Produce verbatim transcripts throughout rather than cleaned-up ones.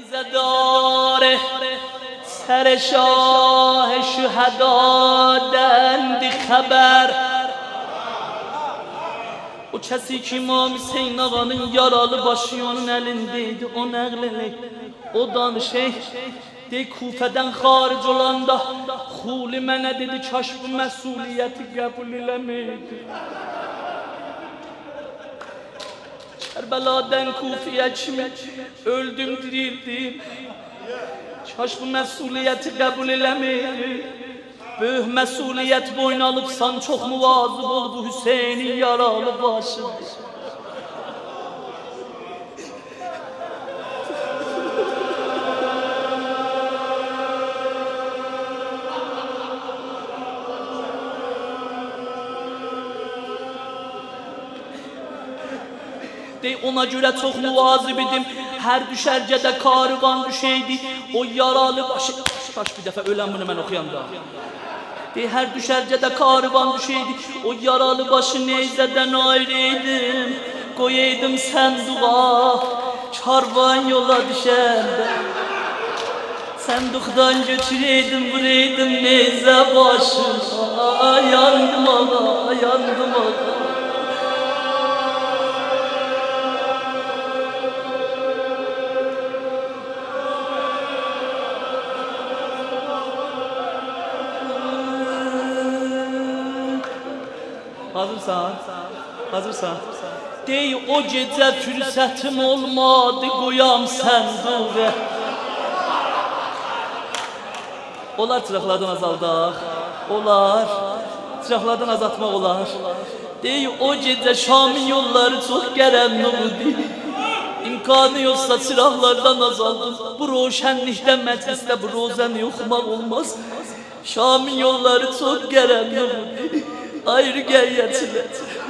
نیزه داره سر شاه شهدا دند خبر. O kesi ki İmam Hüseyin ağanın yaralı başı onun elindeydi, o nəqleli, o danışey. De Kufeden haric olanda Xuli mənə dedi, kaş bu məsuliyyəti qəbul eləməydi. Kərbeladan Kufiyə kimi öldüm, dirildim. Kaş bu məsuliyyəti qəbul eləməydi. Böyük məsuliyyət boyuna alıbsan, çox muvazıb ol, bu Hüseynin yaralı başıdır. De ona göre çok muvazib idim. Her düşərcədə karıvan düşeydi. O yaralı başı... Kaç bir dəfə ölən bunu mən oxuyanda. De her düşərcədə karıvan düşeydi. O yaralı başı neyzədən ayrıydım. Koyaydım sənduğa. Karvan yola düşəndə. Sənduqdan götüreydim, vuraydım neyzə başına. Yandım ağa, yandım ağa. Hazırsan, hazırsan. Dey o gecə fürsətim olmadı, qoyam sənduğa. Olar çıraqlardan azaldaq, olar. Çıraqlardan azaltmaq olar. Dey o gecə Şam'ın yolları çox qərənliqdi. İmkanı yoxsa çıraqlardan azaldım. Bu roşənlikdə məclisdə bu rozəni oxumaq olmaz. Şam'ın yolları çox qərənliqdi. Ayrı gəyyəçilər.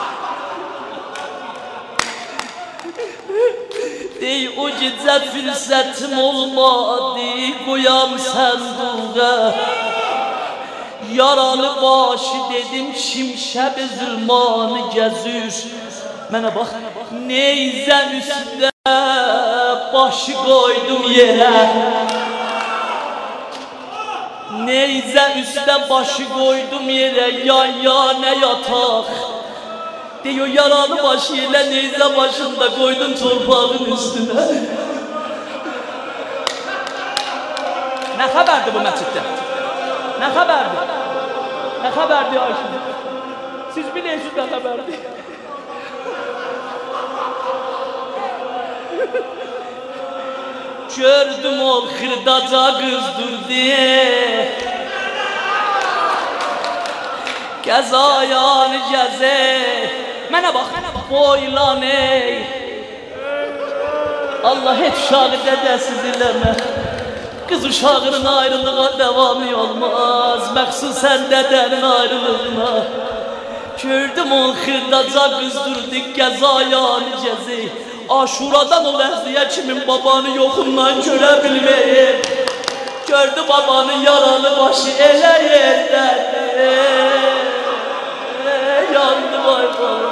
Dey o gecə fürsətim olmadı, qoyam sənduğa. Yaralı başı dedim, şimşəb zülmanı gəzür. Mənə bax, neyzə üstə başı qoydum yerə. Neyzə üstə başı qoydum yerə, yan yana yataq. Dey o yaralı başı ilə neyzə başında qoydum torpağın üstünə. Nə xəbərdir bu məsciddə? Nə xəbərdir? Nə xəbərdir Ayşə? Siz bilirsiniz nə xəbərdir? Gördüm ol xırdaca qızdırdı. Gəzayanı gəzə. Mənə bax, boylan ey. Allah heç uşağı dədəsiz eləmə. Qız uşağının ayrılığa davamı olmaz. Məxsusən dədənin ayrılığına. Gördüm ol xırdaca qızdırdı. Gəzayanı gəzə. Aşuradan o ləhziyə kimin babanı yoxundan görə bilməyir. Gördü babanın yaralı başı elə yerdədir. Yandım ay bana.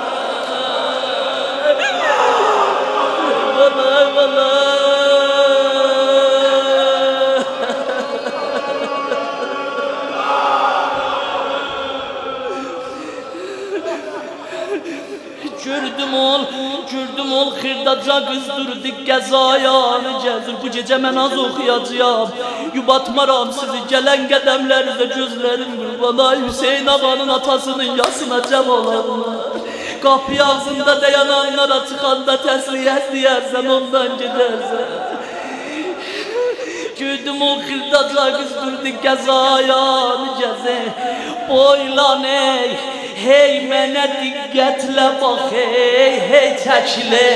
Bana bana. Gördüm ol, gördüm ol xırdaca qızdırdı, gəzayanı gəzir. Bu gecə mən az oxuyacağım, yubatmaram sizi. Gələn qədəmlərinizə gözlərim qurban. Ay Hüseyin ağanın atasının yasına cəm olanlar. Qapı ağzında dayananlara çıxanda təsliyyət deyərsən, ondan gedərsən. Gördüm ol xırdaca qızdırdı, gəzayanı gəzir. Boylan ey. Hey mənə diqqətlə bax, hey, hey çəkilə.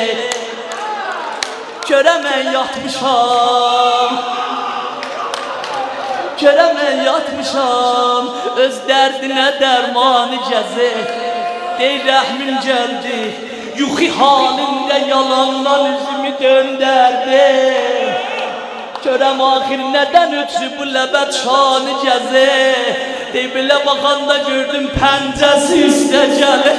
Görə mən yatmışam, görə mən yatmışam. Öz dərdinə dərmanı gəzir. Dey rəhmin gəldi, yuxi halində yalandan üzümü döndərdi. Görəm axir nədən ötürü bu ləbət şanı gəzir. Dey belə baxanda gördüm pəncəsi üstə gəlir.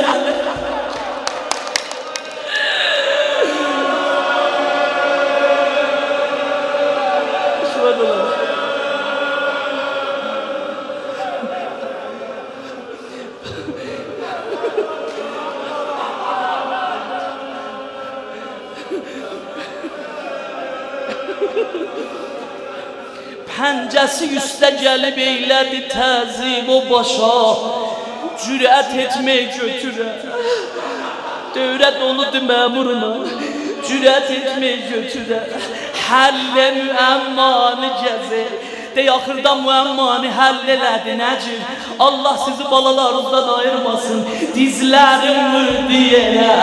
Pəncəsi üstə gəlib eylədi təzim o başa, cürət etmək götürə. Dövrət oludu məmuruna, cürət etmək götürə. Həllə müəmmanı gəzir, dey axırda müəmmanı həll elədi nəcür. Allah sizi balalarınızdan ayırmasın, dizlərim vurdu yerə.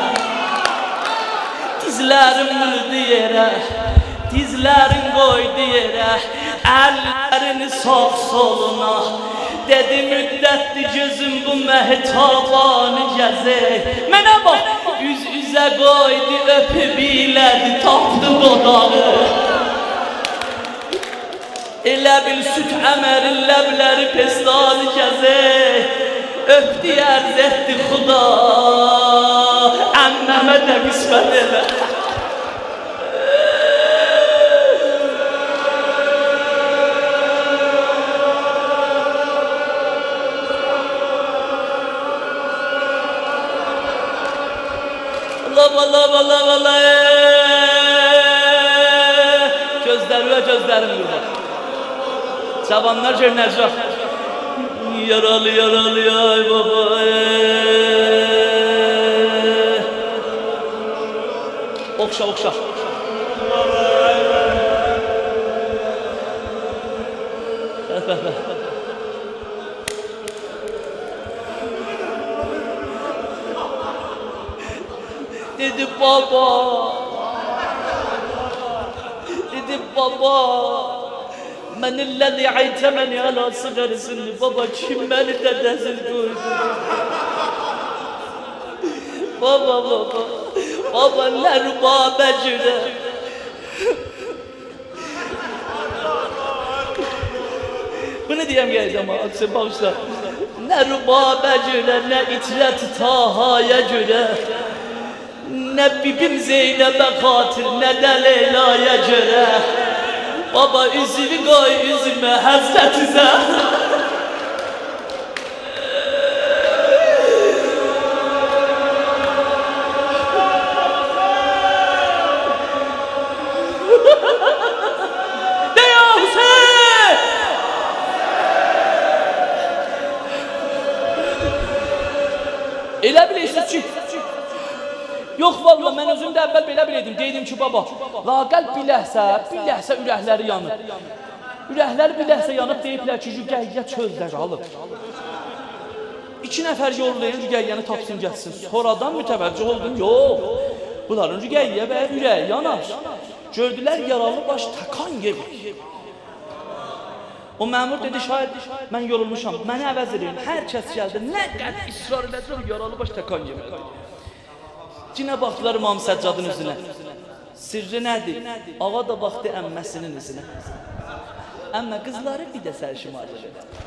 Dizlərim vurdu yerə, dizlərin qoydu yerə. Əllərini sağ soluna, dedi müddətli gözüm bu məhtabanı gəzir. Mənə bax, üz üzə qoydu, öpüb ilədi, tapdı dodağı. Elə bil süt əmərin ləbləri pestanı gəzir. Öpdü ərz etdi xuda, ənnəmə də qismət elə. Allah Allah Allah gözlerime gözlerim burada. Cavanlar görünəcək. Yaralı yaralı ay baba. Okşa okşa. Dedi baba, dedi baba, mən illəzi aytəməni əla siqarisini, baba kim məni dədəsiz qoydu? Baba, baba, baba nə rübabə cürə. Bunu deyəm gələcəm, aksı bağışla. Nə rübabə cürə, nə itrət tahaya görə. Nə bibim Zeynəbə xatir, nə də Leylaya görə. Baba üzümü qoy üzümə həzrətizə. Deyə Hüseyin! Elə bilirsiniz ki, yox valla, mən özüm də əvvəl belə biləydim, deydim ki, baba, laqəl biləhsə, biləhsə ürəkləri yanır. Ürəkləri biləhsə yanıb deyiblər ki, rüqəyyə çöldə qalıb. İki nəfər yorulayan rüqəyyəni tapsın gəlsin. Sonradan mütəvəccüh oldum, yox. Bunların rüqəyyə və ürəyi yanar. Gördülər, yaralı baş təkan yemir. O məmur dedi, şair, mən yorulmuşam, məni əvəz edin. Hər kəs gəldi, nə qəd israr edəcək, yaralı baş təkan yemir. Cinə baxdılar İmam Səccadın üzünə. Sirri nədir? Ağa da baxdı əmməsinin üzünə. Əmmə qızları bir də sərşimardır.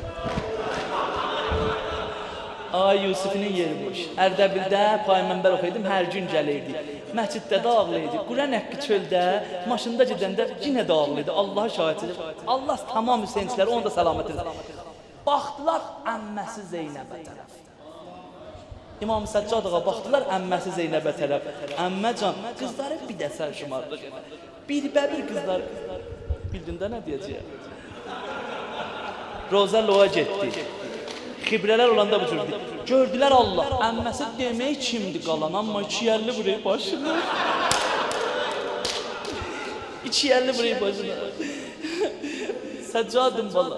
Ağa Yusufinin yeri boş. Ərdəbildə Peyğəmbər oxuyordum, hər gün gəlirdi. Məsciddə də ağlayırdı. Quran haqqı çöldə, maşında gedəndə yenə də ağlayırdı. Allah şahiddir. Allah tamam Hüseynçiləri onu da salamat edir. Baxdılar əmməsi Zeynəbə tərəf. İmam Səccad ağa baxdılar əmməsi Zeynəbə tərəf. Əmməcan, qızları bir də sərşimarlıq edir. Bir bəbir qızlar. Bildin də nə deyəcəyəm? Roza loğa getdi. Xibrələr olanda bu cürdür. Gördülər Allah. Əmməsi demək kimdir qalan, amma iki əlli burayı başına. İki əlli burayı başına. Səccadım bala.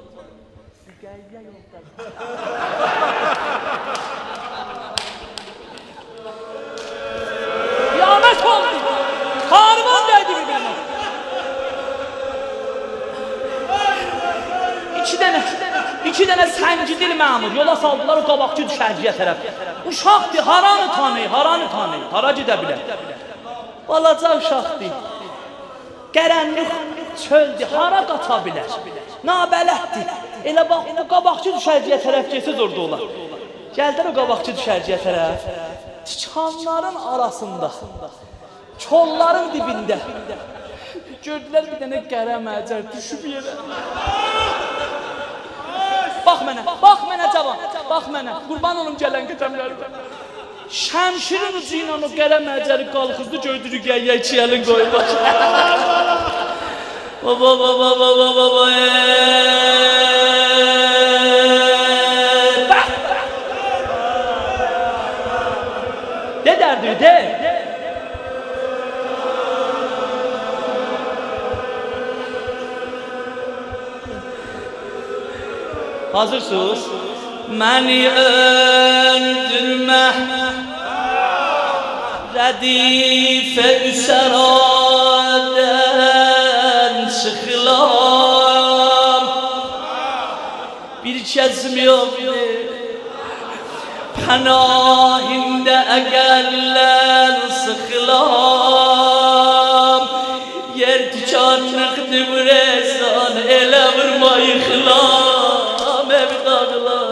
Qiyamət oldu. Harman dəydi bir-birinə. İki dənə, iki dənə səngidil məmur yola saldılar o qabaqçı düşərciyə tərəf. Uşaqdır, haranı tanıyır, haranı tanıyır, hara gedə bilər. Balaca uşaqdır, qərənlik çöldür, hara qata bilər, nabələtdir. Elə bax, o qabaqçı düşərciyə tərəf geçsiz orada olar. Gəldilər o qabaqçı düşərciyə tərəf, tikanların arasında, çolların dibində. Gördülər bir dənə qərə məcər düşüb yerə. Bax mənə, bax mənə cavan, bax mənə, qurban olum gələn qədəmlərdə. Şəmşirin ucu ilə o qərə məcəri qalxızdı, gördü rüqəyyə iki əlin qoyub. Baba baba baba baba bak. De derdi de. Hazırsınız? Məni öldürmə Rədifə üsəradən çıxılam Bir kəsim yoxdur Pənahində əgərlər sıxılam Yer tükanlıqdır bu rezan Elə vurma yıxılam Evdadlar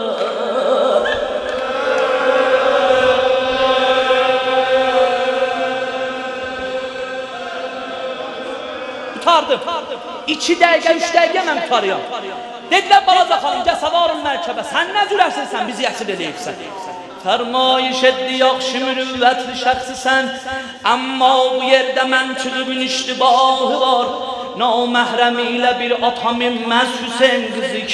Tutardım. İki dəqiqə, üç dəqiqə mən tutarıyam. Dedilər balaca xanım, gəl savarın mərkəbə. Sən nə cürərsin sən, bizi yəsil eləyibsən. Fərmayiş etdi, yaxşı mürüvvətli şəxsisən. Amma bu yerdə mənküdübün iştibahı var. Naməhrəmi ilə bir ata minməz Hüseyin qızık.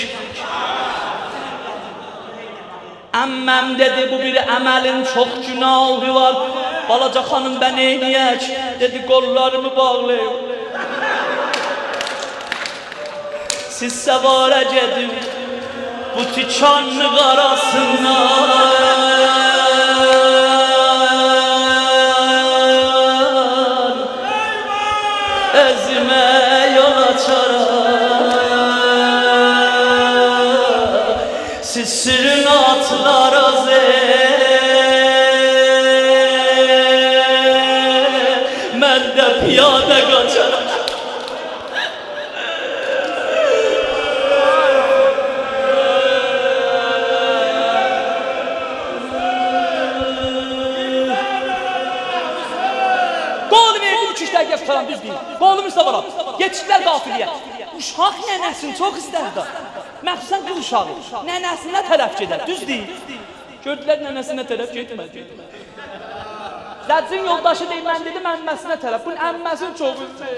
Əmməm dedi, bu bir əməlin çox günahı var. Balaca xanım, bən eyniyək. Dedi, qollarımı bağlayıb. Siz səvara gedib bu tükanlıq arasından özümə yol açaram. Siz sürün atlar azə mən də piyada qaçaram. Tutaram, düz deyil. Qolum üstə varam. Yetişdilər qafiliyə. Uşaq nənəsini çox istərdi. Məxsusən qız uşağı. Nənəsinə tərəf gedər, düz deyil. Gördülər nənəsinə tərəf getmədi. Zəccin yoldaşı deyil, mən dedim əmməsinə tərəf. Bunun əmməsini çox istəyir.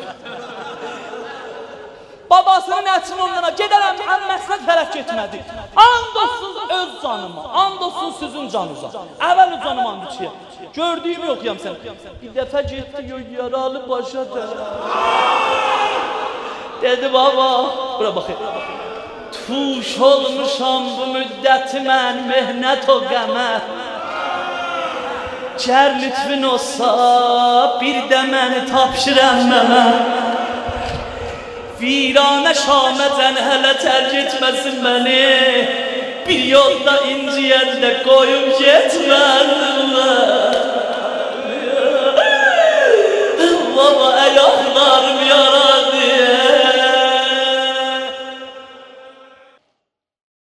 Babasının əçini onlara gedərəm, əmməsinə tərəf getmədi. And olsun öz canıma, and olsun sizin canınıza. Əvvəl canım and içiyə. Gördüyümü oxuyam sən. Bir dəfə getdi, yaralı başa tərəf. Dedi baba, bura baxayım. Tuş olmuşam bu müddəti mən, mehnət o qəmər. Gər lütfün olsa, bir də məni tapşır əmməmə. Viranə şaməcən hələ tərk etməsin məni. Bir yolda inciyəndə qoyub getmədim mən.